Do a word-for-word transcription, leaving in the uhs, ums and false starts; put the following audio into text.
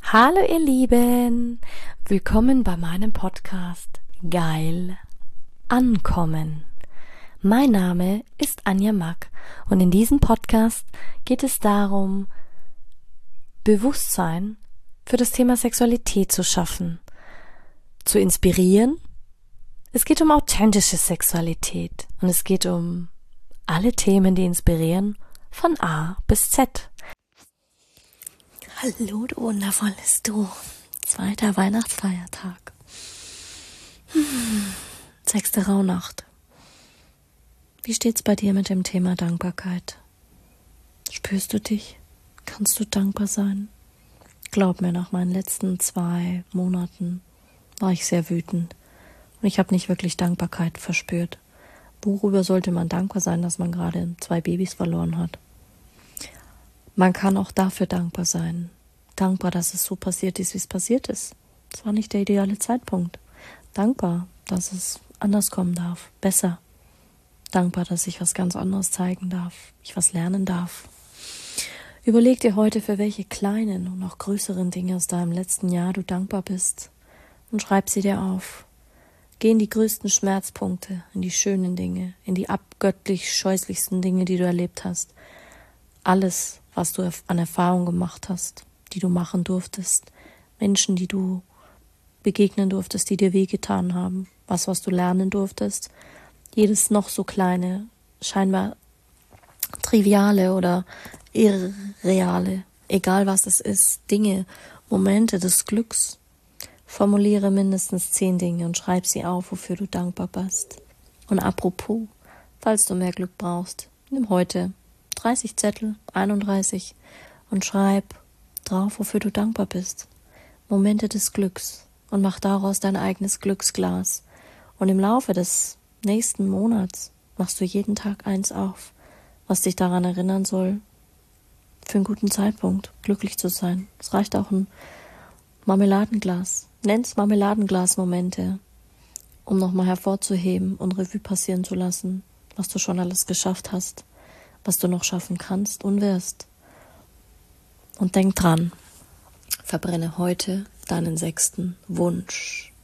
Hallo ihr Lieben, willkommen bei meinem Podcast Geil Ankommen. Mein Name ist Anja Mack und in diesem Podcast geht es darum, Bewusstsein für das Thema Sexualität zu schaffen, zu inspirieren. Es geht um authentische Sexualität und es geht um alle Themen, die inspirieren, von A bis Z. Hallo, du wundervolles Du. Zweiter Weihnachtsfeiertag. Hm. Sechste Rauhnacht. Wie steht's bei dir mit dem Thema Dankbarkeit? Spürst du dich? Kannst du dankbar sein? Glaub mir, nach meinen letzten zwei Monaten war ich sehr wütend. Und ich habe nicht wirklich Dankbarkeit verspürt. Worüber sollte man dankbar sein, dass man gerade zwei Babys verloren hat? Man kann auch dafür dankbar sein. Dankbar, dass es so passiert ist, wie es passiert ist. Es war nicht der ideale Zeitpunkt. Dankbar, dass es anders kommen darf, besser. Dankbar, dass ich was ganz anderes zeigen darf, ich was lernen darf. Überleg dir heute, für welche kleinen und auch größeren Dinge aus deinem letzten Jahr du dankbar bist und schreib sie dir auf. Geh in die größten Schmerzpunkte, in die schönen Dinge, in die abgöttlich scheußlichsten Dinge, die du erlebt hast. Alles, was du an Erfahrung gemacht hast, die du machen durftest, Menschen, die du begegnen durftest, die dir wehgetan haben, was, was du lernen durftest, jedes noch so kleine, scheinbar triviale oder irreale, egal was es ist, Dinge, Momente des Glücks. Formuliere mindestens zehn Dinge und schreib sie auf, wofür du dankbar bist. Und apropos, falls du mehr Glück brauchst, nimm heute dreißig Zettel, einunddreißig und schreib drauf, wofür du dankbar bist. Momente des Glücks und mach daraus dein eigenes Glücksglas. Und im Laufe des nächsten Monats machst du jeden Tag eins auf, was dich daran erinnern soll, für einen guten Zeitpunkt glücklich zu sein. Es reicht auch ein Marmeladenglas. Nenn's Marmeladenglas-Momente, um nochmal hervorzuheben und Revue passieren zu lassen, was du schon alles geschafft hast, was du noch schaffen kannst und wirst. Und denk dran, verbrenne heute deinen sechsten Wunsch.